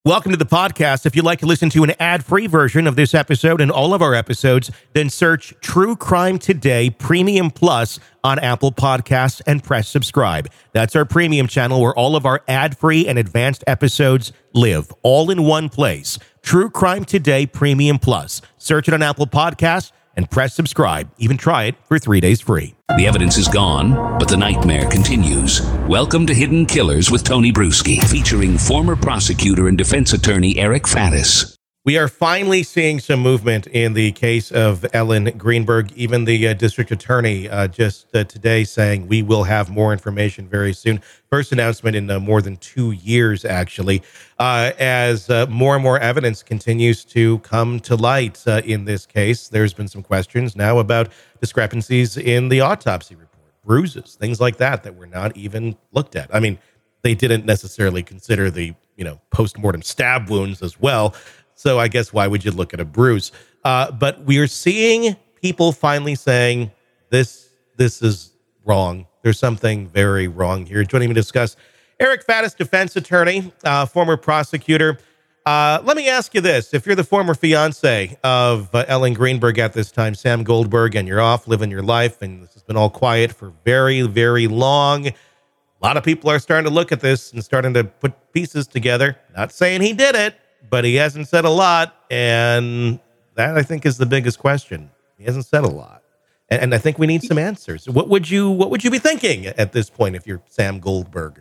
Welcome to the podcast. If you'd like to listen to an ad-free version of this episode and all of our episodes, then search True Crime Today Premium Plus on Apple Podcasts and press subscribe. That's our premium channel where all of our ad-free and advanced episodes live, all in one place. True Crime Today Premium Plus. Search it on Apple Podcasts and press subscribe. Even try it for 3 days free. The evidence is gone, but the nightmare continues. Welcome to Hidden Killers with Tony Bruschi, featuring former prosecutor and defense attorney Eric Faddis. We are finally seeing some movement in the case of Ellen Greenberg. Even the district attorney just today saying we will have more information very soon. First announcement in more than 2 years, actually, as more and more evidence continues to come to light in this case. There's been some questions now about discrepancies in the autopsy report, bruises, things like that were not even looked at. I mean, they didn't necessarily consider the, post-mortem stab wounds as well. So I guess why would you look at a bruise? But we are seeing people finally saying this is wrong. There's something very wrong here. Joining me to discuss, Eric Faddis, defense attorney, former prosecutor. Let me ask you this. If you're the former fiance of Ellen Greenberg at this time, Sam Goldberg, and you're off living your life, and this has been all quiet for very, very long, a lot of people are starting to look at this and starting to put pieces together. Not saying he did it, but he hasn't said a lot, and that, I think, is the biggest question. He hasn't said a lot, and I think we need some answers. What would you be thinking at this point if you're Sam Goldberg?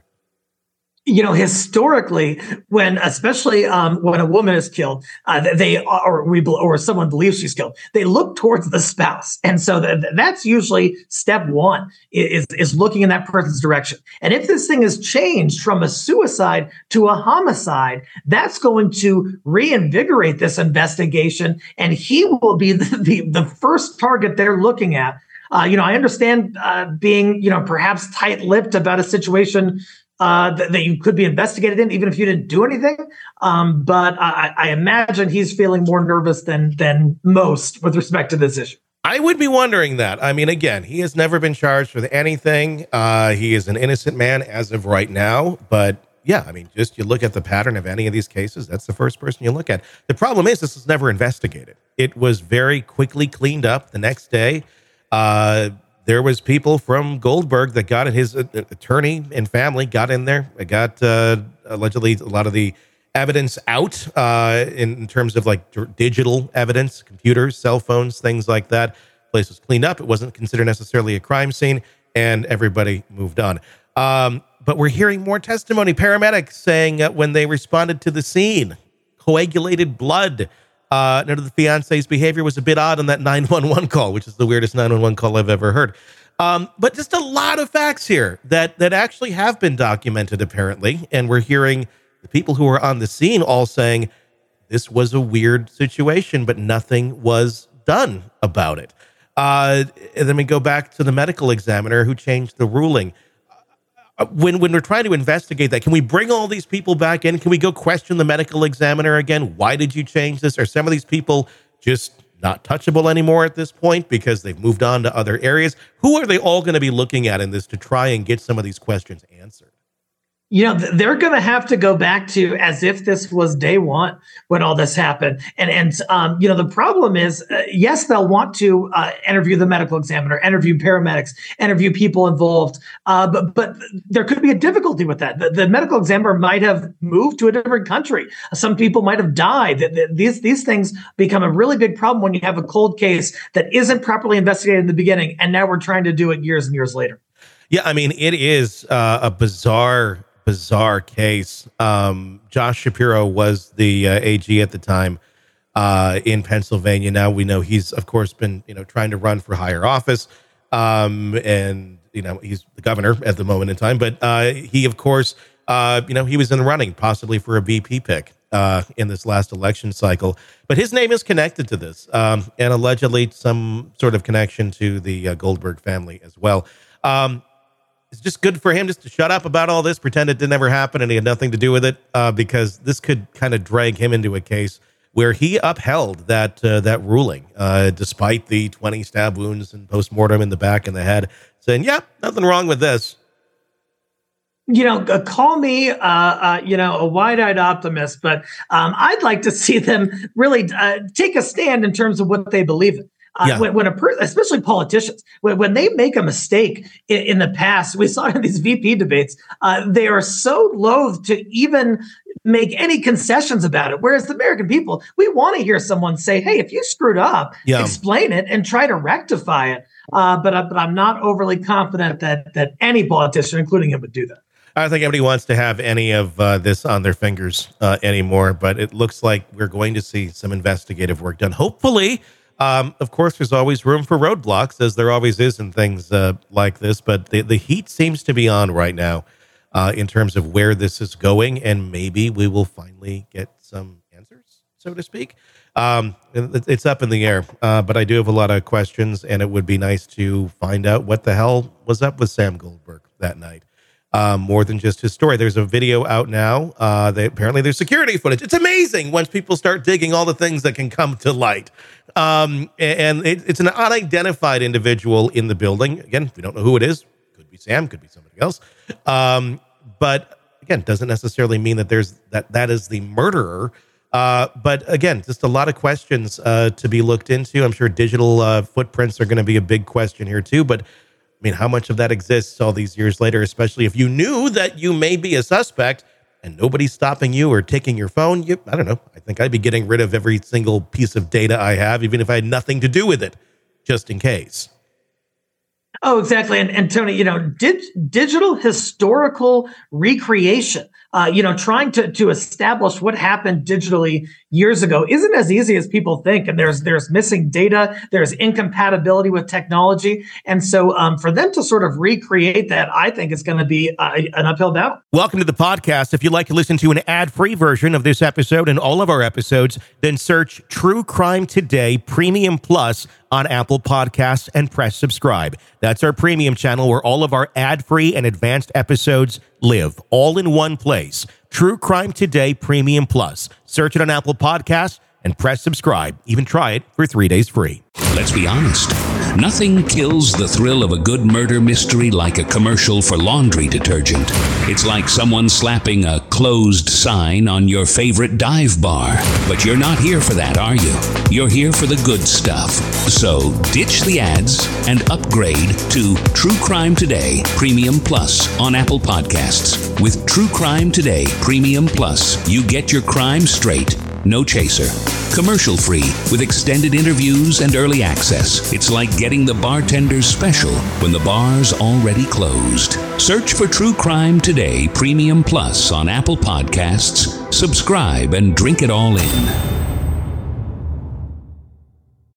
Historically, especially when a woman is killed, or someone believes she's killed, they look towards the spouse, and so that's usually step one is looking in that person's direction. And if this thing has changed from a suicide to a homicide, that's going to reinvigorate this investigation, and he will be the first target they're looking at. I understand being perhaps tight-lipped about a situation that you could be investigated in, even if you didn't do anything. But I imagine he's feeling more nervous than most with respect to this issue. I would be wondering that. I mean, again, he has never been charged with anything. He is an innocent man as of right now. But yeah, I mean, just you look at the pattern of any of these cases, that's the first person you look at. The problem is this was never investigated. It was very quickly cleaned up the next day. There was people from Goldberg that got in, his attorney and family got in there. It got allegedly a lot of the evidence out in terms of like digital evidence, computers, cell phones, things like that. Place was cleaned up. It wasn't considered necessarily a crime scene, and everybody moved on. But we're hearing more testimony. Paramedics saying when they responded to the scene, coagulated blood. None of the fiance's behavior was a bit odd on that 911 call, which is the weirdest 911 call I've ever heard. But just a lot of facts here that actually have been documented, apparently. And we're hearing the people who were on the scene all saying this was a weird situation, but nothing was done about it. And then we go back to the medical examiner who changed the ruling. When we're trying to investigate that, can we bring all these people back in? Can we go question the medical examiner again? Why did you change this? Are some of these people just not touchable anymore at this point because they've moved on to other areas? Who are they all going to be looking at in this to try and get some of these questions answered? They're going to have to go back to as if this was day one when all this happened. And the problem is, yes, they'll want to interview the medical examiner, interview paramedics, interview people involved. But there could be a difficulty with that. The medical examiner might have moved to a different country. Some people might have died. These things become a really big problem when you have a cold case that isn't properly investigated in the beginning. And now we're trying to do it years and years later. Yeah, I mean, it is a bizarre case. Josh Shapiro was the AG at the time in Pennsylvania. Now we know he's, of course, been trying to run for higher office, and he's the governor at the moment in time. But he, of course, he was in the running possibly for a VP pick in this last election cycle. But his name is connected to this, and allegedly some sort of connection to the Goldberg family as well. It's just good for him just to shut up about all this, pretend it didn't ever happen and he had nothing to do with it, because this could kind of drag him into a case where he upheld that ruling, despite the 20 stab wounds and postmortem in the back and the head, saying, yeah, nothing wrong with this. Call me, a wide-eyed optimist, but I'd like to see them really take a stand in terms of what they believe in. Especially politicians, when they make a mistake in the past, we saw in these VP debates, they are so loath to even make any concessions about it. Whereas the American people, we want to hear someone say, hey, if you screwed up, explain it and try to rectify it. But I'm not overly confident that any politician, including him, would do that. I don't think anybody wants to have any of this on their fingers anymore, but it looks like we're going to see some investigative work done. Hopefully. Of course, there's always room for roadblocks, as there always is in things like this, but the heat seems to be on right now in terms of where this is going, and maybe we will finally get some answers, so to speak. It's up in the air, but I do have a lot of questions, and it would be nice to find out what the hell was up with Sam Goldberg that night. More than just his story. There's a video out now. Apparently there's security footage. It's amazing once people start digging all the things that can come to light. And it's an unidentified individual in the building. Again, we don't know who it is. Could be Sam, could be somebody else. But again, doesn't necessarily mean that that is the murderer. But again, just a lot of questions to be looked into. I'm sure digital footprints are going to be a big question here too. But I mean, how much of that exists all these years later, especially if you knew that you may be a suspect and nobody's stopping you or taking your phone? I don't know. I think I'd be getting rid of every single piece of data I have, even if I had nothing to do with it, just in case. Oh, exactly. And Tony, digital historical recreation, trying to establish what happened digitally years ago isn't as easy as people think. And there's missing data, there's incompatibility with technology. And so for them to sort of recreate that, I think is going to be an uphill battle. Welcome to the podcast. If you'd like to listen to an ad-free version of this episode and all of our episodes, then search True Crime Today Premium Plus on Apple Podcasts and press subscribe. That's our premium channel where all of our ad-free and advanced episodes live, all in one place. True Crime Today Premium Plus. Search it on Apple Podcasts and press subscribe. Even try it for 3 days free. Let's be honest. Nothing kills the thrill of a good murder mystery like a commercial for laundry detergent. It's like someone slapping a closed sign on your favorite dive bar. But you're not here for that, are you? You're here for the good stuff. So ditch the ads and upgrade to True Crime Today Premium Plus on Apple Podcasts. With True Crime Today Premium Plus, you get your crime straight. No chaser. Commercial free with extended interviews and early access. It's like getting the bartender's special when the bar's already closed. Search for True Crime Today Premium Plus on Apple Podcasts. Subscribe and drink it all in.